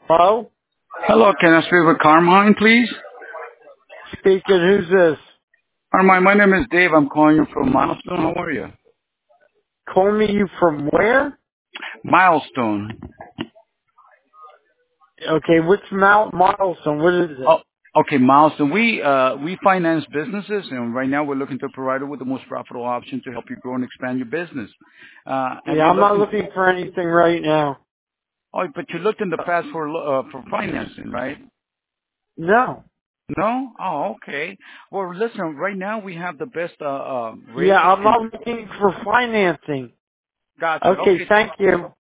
Hello? Hello, can I speak with Carmine, please? Speaking, who's this? Carmine, my name is Dave. I'm calling you from Milestone. How are you? Call me you from where? Milestone. Okay, what's Mount Milestone? What is Oh, it? okay, Milestone. We finance businesses, and right now we're looking to provide you with the most profitable option to help you grow and expand your business. And Yeah, we're I'm not looking. looking for anything right now. Oh, but you looked in the past for financing, right? No. No? Oh, okay. Well, listen. Right now we have the best Yeah, rates I'm and not looking for financing. gotcha. Okay, Okay. thank you.